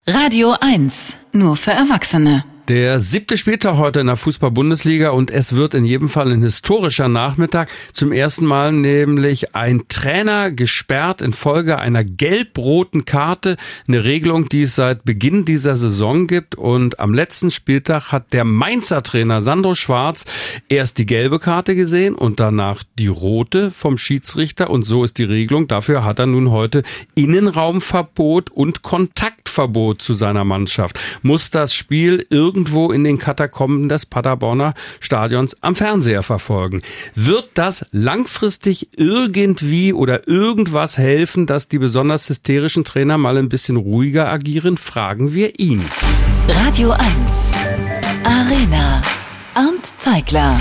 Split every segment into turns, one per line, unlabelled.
Radio 1, nur für Erwachsene.
Der 7. Spieltag heute in der Fußball-Bundesliga und es wird in jedem Fall ein historischer Nachmittag. Zum ersten Mal nämlich ein Trainer gesperrt infolge einer gelb-roten Karte. Eine Regelung, die es seit Beginn dieser Saison gibt. Und am letzten Spieltag hat der Mainzer Trainer Sandro Schwarz erst die gelbe Karte gesehen und danach die rote vom Schiedsrichter. Und so ist die Regelung. Dafür hat er nun heute Innenraumverbot und Kontaktverbot zu seiner Mannschaft. Muss das Spiel irgendwo in den Katakomben des Paderborner Stadions am Fernseher verfolgen. Wird das langfristig irgendwie oder irgendwas helfen, dass die besonders hysterischen Trainer mal ein bisschen ruhiger agieren? Fragen wir ihn.
Radio 1, Arena, Arndt Zeigler,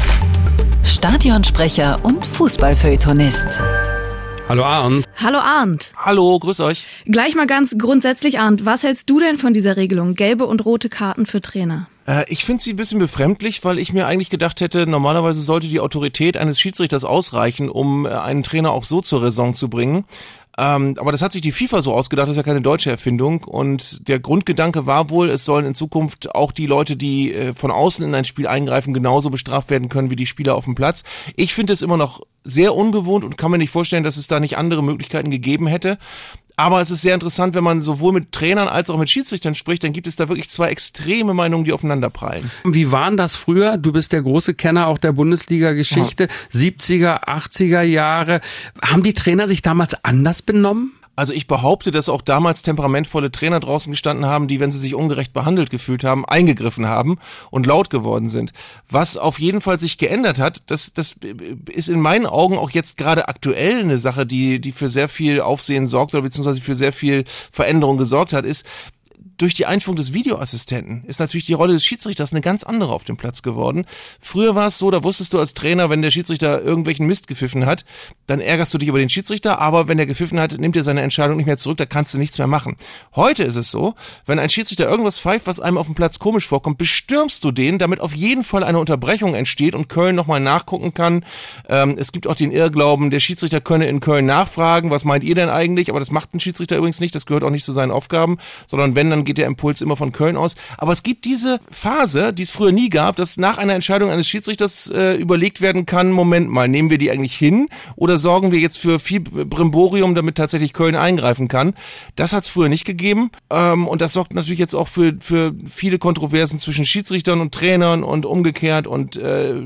Stadionsprecher und Fußballfeuilletonist.
Hallo Arndt.
Hallo Arndt.
Hallo, grüß euch.
Gleich mal ganz grundsätzlich, Arndt, was hältst du denn von dieser Regelung? Gelbe und rote Karten für Trainer?
Ich finde sie ein bisschen befremdlich, weil ich mir eigentlich gedacht hätte, normalerweise sollte die Autorität eines Schiedsrichters ausreichen, um einen Trainer auch so zur Raison zu bringen. Aber das hat sich die FIFA so ausgedacht, das ist ja keine deutsche Erfindung. Und der Grundgedanke war wohl, es sollen in Zukunft auch die Leute, die von außen in ein Spiel eingreifen, genauso bestraft werden können wie die Spieler auf dem Platz. Ich finde es immer noch sehr ungewohnt und kann mir nicht vorstellen, dass es da nicht andere Möglichkeiten gegeben hätte. Aber es ist sehr interessant, wenn man sowohl mit Trainern als auch mit Schiedsrichtern spricht, dann gibt es da wirklich zwei extreme Meinungen, die aufeinanderprallen.
Wie waren das früher? Du bist der große Kenner auch der Bundesliga-Geschichte, ja. 70er, 80er Jahre. Haben die Trainer sich damals anders benommen?
Also ich behaupte, dass auch damals temperamentvolle Trainer draußen gestanden haben, die, wenn sie sich ungerecht behandelt gefühlt haben, eingegriffen haben und laut geworden sind. Was auf jeden Fall sich geändert hat, das ist in meinen Augen auch jetzt gerade aktuell eine Sache, die für sehr viel Aufsehen sorgt oder beziehungsweise für sehr viel Veränderung gesorgt hat, ist, durch die Einführung des Videoassistenten ist natürlich die Rolle des Schiedsrichters eine ganz andere auf dem Platz geworden. Früher war es so, da wusstest du als Trainer, wenn der Schiedsrichter irgendwelchen Mist gepfiffen hat, dann ärgerst du dich über den Schiedsrichter, aber wenn der gepfiffen hat, nimmt er seine Entscheidung nicht mehr zurück, da kannst du nichts mehr machen. Heute ist es so, wenn ein Schiedsrichter irgendwas pfeift, was einem auf dem Platz komisch vorkommt, bestürmst du den, damit auf jeden Fall eine Unterbrechung entsteht und Köln nochmal nachgucken kann. Es gibt auch den Irrglauben, der Schiedsrichter könne in Köln nachfragen, was meint ihr denn eigentlich? Aber das macht ein Schiedsrichter übrigens nicht, das gehört auch nicht zu seinen Aufgaben, sondern wenn, dann geht der Impuls immer von Köln aus. Aber es gibt diese Phase, die es früher nie gab, dass nach einer Entscheidung eines Schiedsrichters überlegt werden kann, Moment mal, nehmen wir die eigentlich hin oder sorgen wir jetzt für viel Brimborium, damit tatsächlich Köln eingreifen kann? Das hat es früher nicht gegeben und das sorgt natürlich jetzt auch für viele Kontroversen zwischen Schiedsrichtern und Trainern und umgekehrt und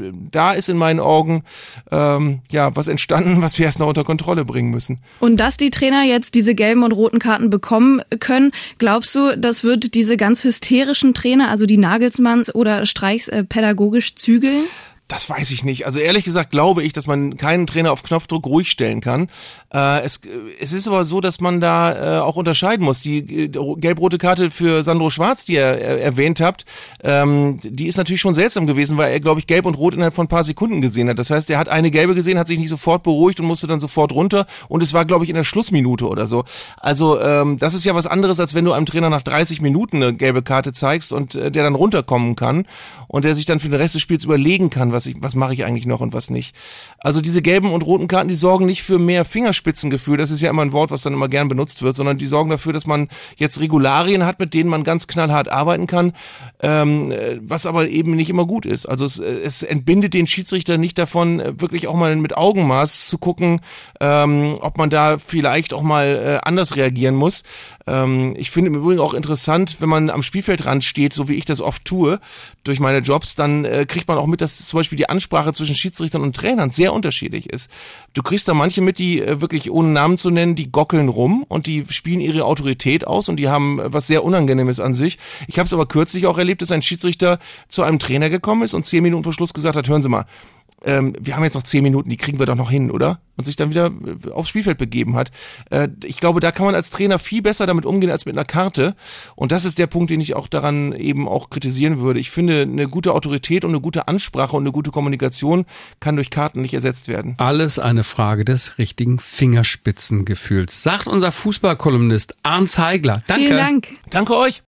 da ist in meinen Augen was entstanden, was wir erst noch unter Kontrolle bringen müssen.
Und dass die Trainer jetzt diese gelben und roten Karten bekommen können, glaubst du, das wird diese ganz hysterischen Trainer, also die Nagelsmanns oder Streichs, pädagogisch zügeln?
Das weiß ich nicht. Also ehrlich gesagt glaube ich, dass man keinen Trainer auf Knopfdruck ruhig stellen kann. Es ist aber so, dass man da auch unterscheiden muss. Die gelb-rote Karte für Sandro Schwarz, die ihr erwähnt habt, die ist natürlich schon seltsam gewesen, weil er, glaube ich, gelb und rot innerhalb von ein paar Sekunden gesehen hat. Das heißt, er hat eine gelbe gesehen, hat sich nicht sofort beruhigt und musste dann sofort runter und es war, glaube ich, in der Schlussminute oder so. Also das ist ja was anderes, als wenn du einem Trainer nach 30 Minuten eine gelbe Karte zeigst und der dann runterkommen kann und der sich dann für den Rest des Spiels überlegen kann, was mache ich eigentlich noch und was nicht. Also diese gelben und roten Karten, die sorgen nicht für mehr Fingerspitzengefühl, das ist ja immer ein Wort, was dann immer gern benutzt wird, sondern die sorgen dafür, dass man jetzt Regularien hat, mit denen man ganz knallhart arbeiten kann, was aber eben nicht immer gut ist. Also es entbindet den Schiedsrichter nicht davon, wirklich auch mal mit Augenmaß zu gucken, ob man da vielleicht auch mal anders reagieren muss. Ich finde im Übrigen auch interessant, wenn man am Spielfeldrand steht, so wie ich das oft tue, durch meine Jobs, dann kriegt man auch mit, dass zum Beispiel die Ansprache zwischen Schiedsrichtern und Trainern sehr unterschiedlich ist. Du kriegst da manche mit, die wirklich ohne Namen zu nennen, die gockeln rum und die spielen ihre Autorität aus und die haben was sehr Unangenehmes an sich. Ich habe es aber kürzlich auch erlebt, dass ein Schiedsrichter zu einem Trainer gekommen ist und 10 Minuten vor Schluss gesagt hat, hören Sie mal, wir haben jetzt noch 10 Minuten, die kriegen wir doch noch hin, oder? Und sich dann wieder aufs Spielfeld begeben hat. Ich glaube, da kann man als Trainer viel besser damit umgehen als mit einer Karte. Und das ist der Punkt, den ich auch daran eben auch kritisieren würde. Ich finde, eine gute Autorität und eine gute Ansprache und eine gute Kommunikation kann durch Karten nicht ersetzt werden.
Alles eine Frage des richtigen Fingerspitzengefühls, sagt unser Fußballkolumnist Arndt Zeigler. Danke.
Vielen Dank.
Danke euch.